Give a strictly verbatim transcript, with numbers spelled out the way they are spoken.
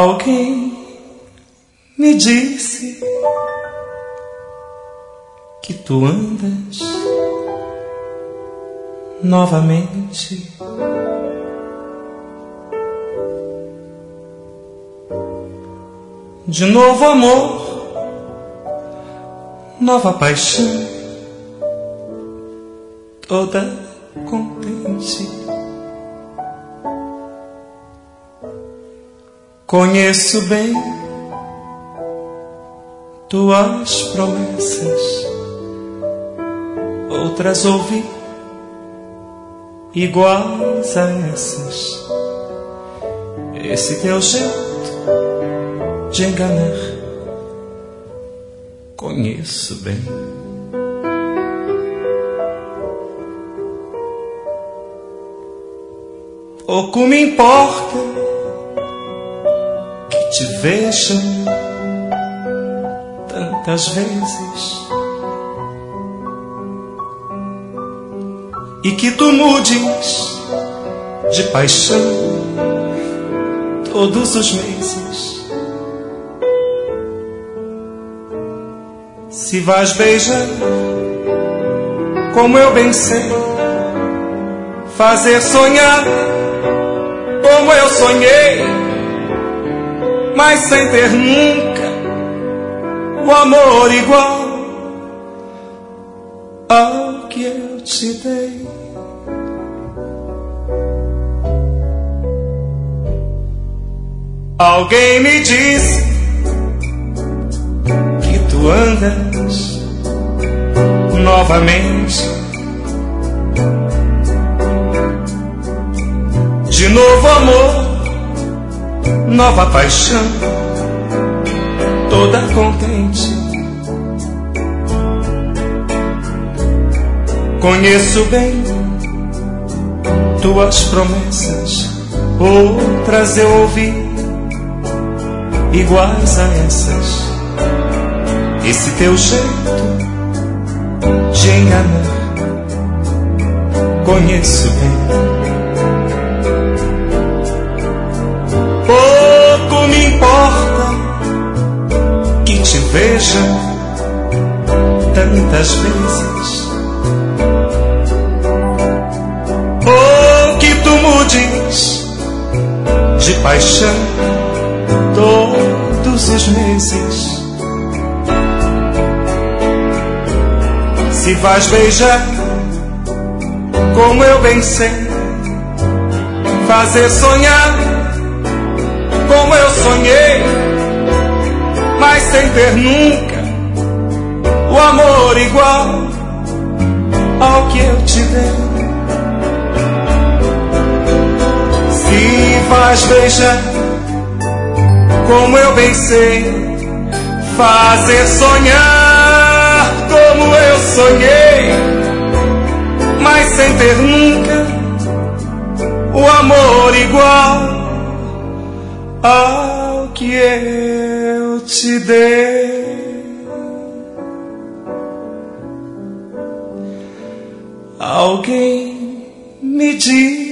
Alguém me disse que tu andas novamente. De novo amor, nova paixão, toda contente. Conheço bem tuas promessas, outras ouvi iguais a essas. Esse teu jeito de enganar, conheço bem. Pouco me importa que te vejam tantas vezes e que tu mudes de paixão todos os meses. Se vais beijar, como eu bem sei, fazer sonhar, como eu sonhei, mas sem ter nunca o amor igual ao que eu te dei. Alguém me disse que tu andas novamente. De novo amor, nova paixão, toda contente. Conheço bem tuas promessas, outras eu ouvi iguais a essas. Esse teu jeito de enganar, conheço bem. Pouco me importa que te veja tantas vezes, ou que tu mudes de paixão todos os meses. Se vais beijar, como eu bem sei, fazer sonhar, como eu sonhei, mas sem ter nunca o amor igual ao que eu te dei. Se vais beijar, como eu bem sei, fazer sonhar, como eu sonhei, mas sem ter nunca o amor igual ao que eu te dei. Alguém me diz